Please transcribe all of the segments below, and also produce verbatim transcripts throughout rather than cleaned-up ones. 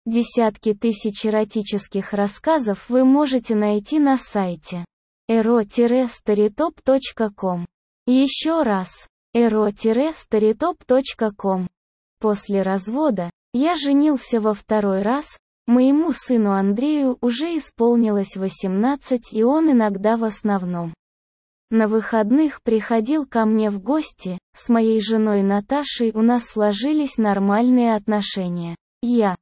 Десятки тысяч эротических рассказов вы можете найти на сайте эро старитоп точка ком. Еще раз, эро старитоп точка ком. После развода, я женился во второй раз, моему сыну Андрею уже исполнилось восемнадцать, и он иногда, в основном на выходных, приходил ко мне в гости. С моей женой Наташей у нас сложились нормальные отношения. Я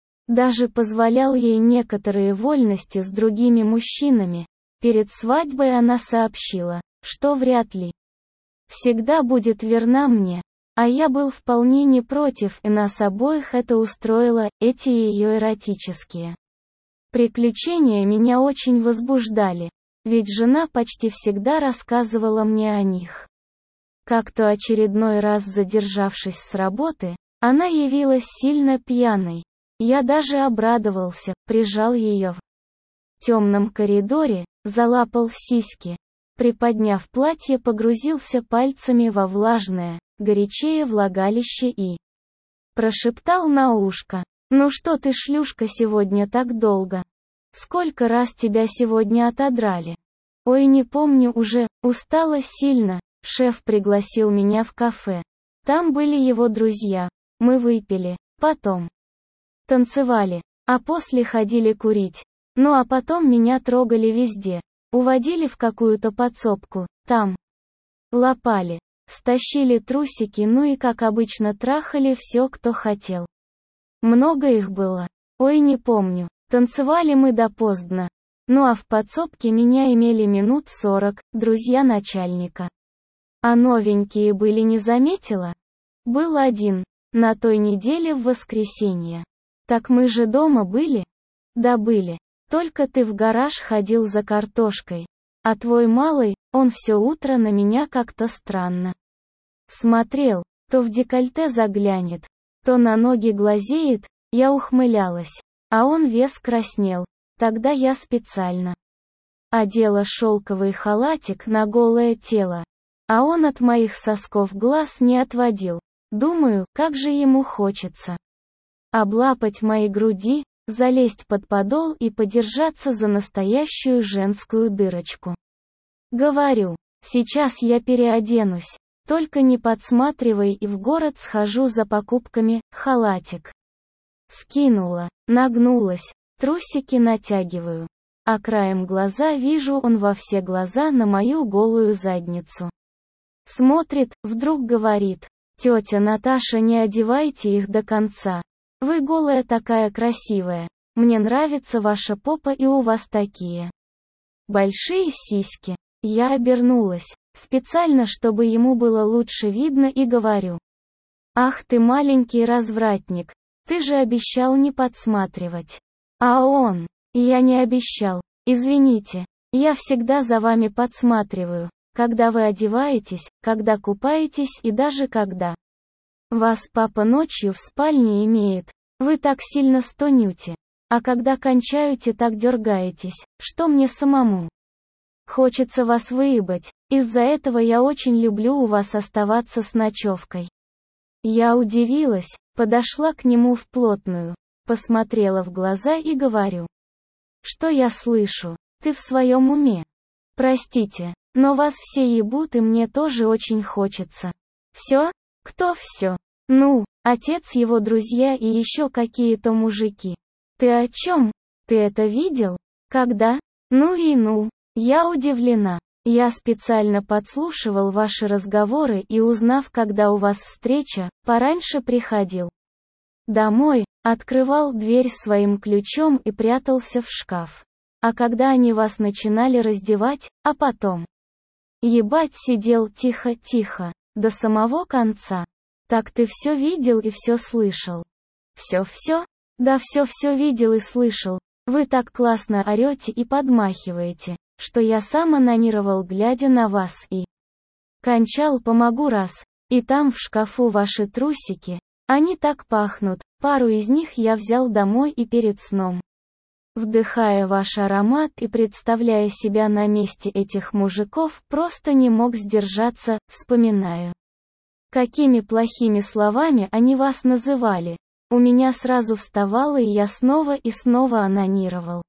даже позволял ей некоторые вольности с другими мужчинами. Перед свадьбой она сообщила, что вряд ли всегда будет верна мне, а я был вполне не против, и нас обоих это устроило. Эти ее эротические приключения меня очень возбуждали, ведь жена почти всегда рассказывала мне о них. Как-то очередной раз, задержавшись с работы, она явилась сильно пьяной. Я даже обрадовался, прижал ее в темном коридоре, залапал сиськи, приподняв платье, погрузился пальцами во влажное, горячее влагалище и прошептал на ушко: «Ну что ты, шлюшка, сегодня так долго? Сколько раз тебя сегодня отодрали?» «Ой, не помню уже, устала сильно». Шеф пригласил меня в кафе. Там были его друзья. Мы выпили, потом танцевали, а после ходили курить. Ну а потом меня трогали везде. Уводили в какую-то подсобку, там лапали, стащили трусики, ну и как обычно трахали все, кто хотел. Много их было. Ой, не помню. Танцевали мы допоздна. Ну а в подсобке меня имели минут сорок, друзья начальника. А новенькие были, не заметила? Был один. На той неделе в воскресенье. Так мы же дома были? Да были. Только ты в гараж ходил за картошкой. А твой малый, он все утро на меня как-то странно смотрел, то в декольте заглянет, то на ноги глазеет. Я ухмылялась, а он весь краснел. Тогда я специально одела шелковый халатик на голое тело, а он от моих сосков глаз не отводил. Думаю, как же ему хочется облапать мои груди, залезть под подол и подержаться за настоящую женскую дырочку. Говорю: сейчас я переоденусь, только не подсматривай, и в город схожу за покупками. Халатик скинула, нагнулась, трусики натягиваю, а краем глаза вижу, он во все глаза на мою голую задницу смотрит. Вдруг говорит: «Тетя Наташа, не одевайте их до конца. Вы голая такая красивая. Мне нравится ваша попа, и у вас такие большие сиськи». Я обернулась, специально, чтобы ему было лучше видно, и говорю: «Ах ты маленький развратник, ты же обещал не подсматривать». А он: «Я не обещал. Извините, я всегда за вами подсматриваю, когда вы одеваетесь, когда купаетесь и даже когда вас папа ночью в спальне имеет. Вы так сильно стонете. А когда кончаете, так дергаетесь, что мне самому хочется вас выебать. Из-за этого я очень люблю у вас оставаться с ночевкой». Я удивилась, подошла к нему вплотную, посмотрела в глаза и говорю: «Что я слышу? Ты в своем уме? Простите, но вас все ебут, и мне тоже очень хочется». «Все? Кто все?» «Ну, отец, его друзья и еще какие-то мужики». «Ты о чем? Ты это видел? Когда?» «Ну и ну». Я удивлена. Я специально подслушивал ваши разговоры и, узнав, когда у вас встреча, пораньше приходил домой, открывал дверь своим ключом и прятался в шкаф. А когда они вас начинали раздевать, а потом ебать, сидел тихо-тихо, до самого конца. Так ты все видел и все слышал?» «Все-все? Да, все-все видел и слышал. Вы так классно орете и подмахиваете, что я сам анонировал, глядя на вас, и кончал. Помогу раз. И там в шкафу ваши трусики. Они так пахнут. Пару из них я взял домой и перед сном, вдыхая ваш аромат и представляя себя на месте этих мужиков, просто не мог сдержаться, вспоминаю, какими плохими словами они вас называли. У меня сразу вставало, и я снова и снова онанировал.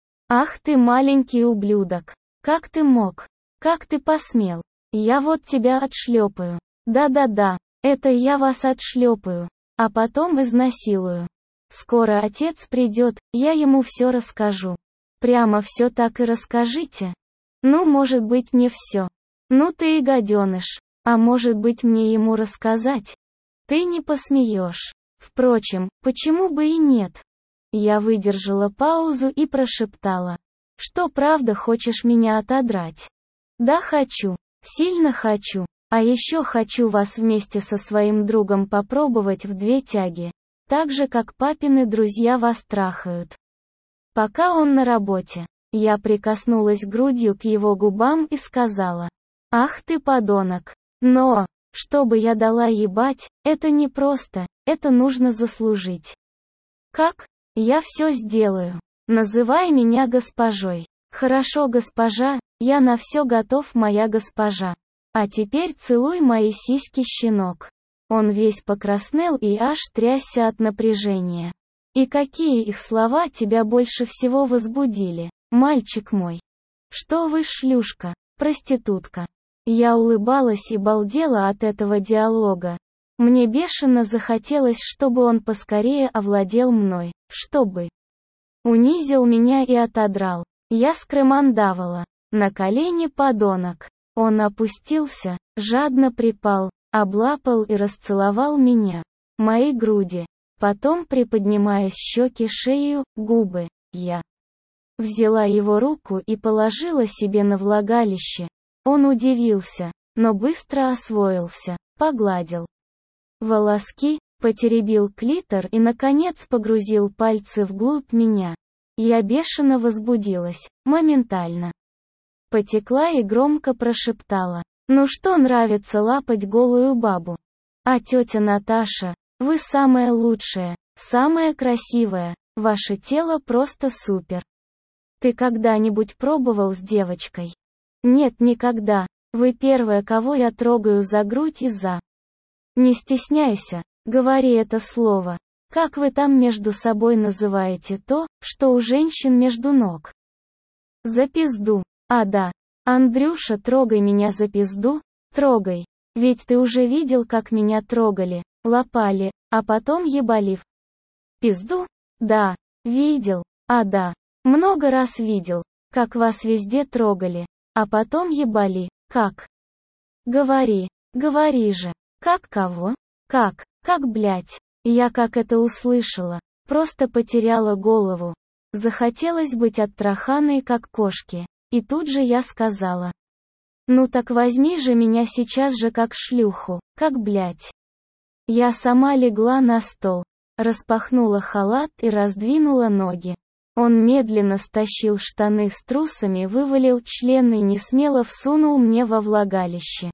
Ах ты маленький ублюдок! Как ты мог? Как ты посмел? Я вот тебя отшлепаю. Да-да-да, это я вас отшлепаю, а потом изнасилую. Скоро отец придет, я ему все расскажу. Прямо все так и расскажите? Ну, может быть, не все. Ну ты и гаденыш. А может быть, мне ему рассказать? Ты не посмеешь. Впрочем, почему бы и нет? Я выдержала паузу и прошептала. Что правда хочешь меня отодрать? Да, хочу. Сильно хочу. А еще хочу вас вместе со своим другом попробовать в две тяги. Так же, как папины друзья вас трахают. Пока он на работе. Я прикоснулась грудью к его губам и сказала. Ах ты подонок. Но, чтобы я дала ебать, это непросто, это нужно заслужить. Как? Я все сделаю. Называй меня госпожой. Хорошо, госпожа, я на все готов, моя госпожа. А теперь целуй мои сиськи, щенок. Он весь покраснел и аж трясся от напряжения. И какие их слова тебя больше всего возбудили, мальчик мой? Что вы, шлюшка, проститутка? Я улыбалась и балдела от этого диалога. Мне бешено захотелось, чтобы он поскорее овладел мной, чтобы унизил меня и отодрал. Я скромандавала. На колени, подонок. Он опустился, жадно припал, облапал и расцеловал меня. Мои груди. Потом, приподнимаясь, щеки, шею, губы, я взяла его руку и положила себе на влагалище. Он удивился, но быстро освоился, погладил волоски, потеребил клитор и, наконец, погрузил пальцы вглубь меня. Я бешено возбудилась, моментально. Потекла и громко прошептала. Ну что нравится лапать голую бабу? А тетя Наташа, вы самая лучшая, самая красивая, ваше тело просто супер. Ты когда-нибудь пробовал с девочкой? Нет, никогда. Вы первая, кого я трогаю за грудь и за. Не стесняйся, говори это слово. Как вы там между собой называете то, что у женщин между ног? За пизду. А да. Андрюша, трогай меня за пизду, трогай. Ведь ты уже видел, как меня трогали, лапали, а потом ебали в пизду? Да, видел. А да. Много раз видел, как вас везде трогали, а потом ебали. Как? Говори, говори же. Как кого? Как? Как, блять? Я как это услышала, просто потеряла голову. Захотелось быть оттраханной, как кошки. И тут же я сказала. Ну так возьми же меня сейчас же как шлюху, как, блять. Я сама легла на стол, распахнула халат и раздвинула ноги. Он медленно стащил штаны с трусами, вывалил член и несмело всунул мне во влагалище.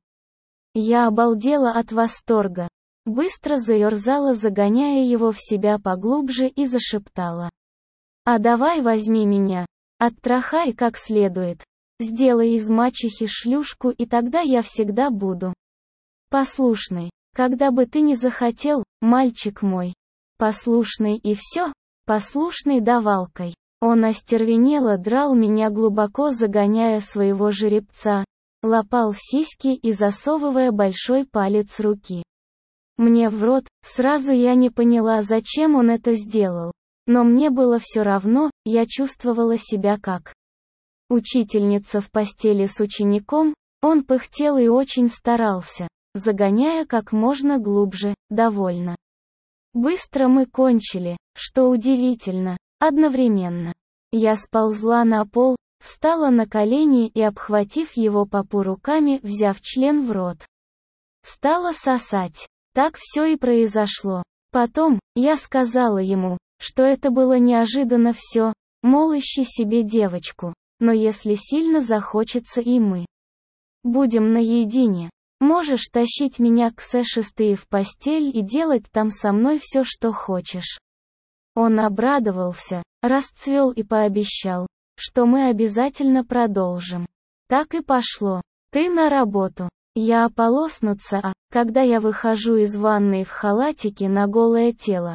Я обалдела от восторга. Быстро заерзала, загоняя его в себя поглубже, и зашептала. А давай возьми меня, оттрахай как следует. Сделай из мачехи шлюшку, и тогда я всегда буду послушной. Когда бы ты ни захотел, мальчик мой. Послушный и все, послушный давалкой. Он остервенело драл меня, глубоко загоняя своего жеребца, лапал сиськи и засовывая большой палец руки мне в рот. Сразу я не поняла, зачем он это сделал. Но мне было все равно, я чувствовала себя как учительница в постели с учеником. Он пыхтел и очень старался, загоняя как можно глубже, довольно. Быстро мы кончили, что удивительно, одновременно. Я сползла на пол, встала на колени и, обхватив его попу руками, взяв член в рот, стала сосать. Так все и произошло. Потом, я сказала ему, что это было неожиданно все, мол, ищи себе девочку, но если сильно захочется и мы будем наедине, можешь тащить меня к сэшестые в постель и делать там со мной все, что хочешь. Он обрадовался, расцвел и пообещал, что мы обязательно продолжим. Так и пошло. Ты на работу. Я ополоснуться, а, когда я выхожу из ванной в халатике на голое тело,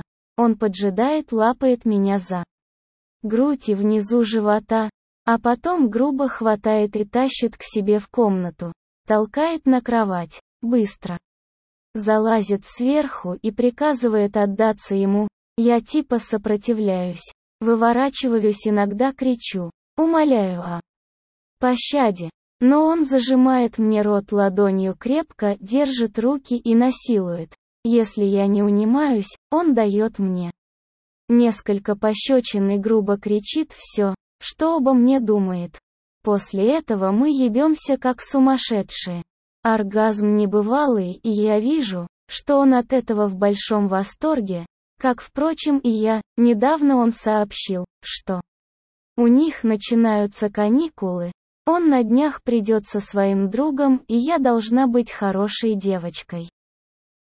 Он поджидает, лапает меня за грудь и внизу живота, а потом грубо хватает и тащит к себе в комнату, толкает на кровать, быстро залазит сверху и приказывает отдаться ему. Я типа сопротивляюсь, выворачиваюсь, иногда кричу, умоляю о пощаде, но он зажимает мне рот ладонью, крепко держит руки и насилует. Если я не унимаюсь, он дает мне несколько пощечин и грубо кричит все, что обо мне думает. После этого мы ебемся как сумасшедшие. Оргазм небывалый, и я вижу, что он от этого в большом восторге, как, впрочем, и я. Недавно он сообщил, что у них начинаются каникулы, он на днях придет со своим другом, и я должна быть хорошей девочкой.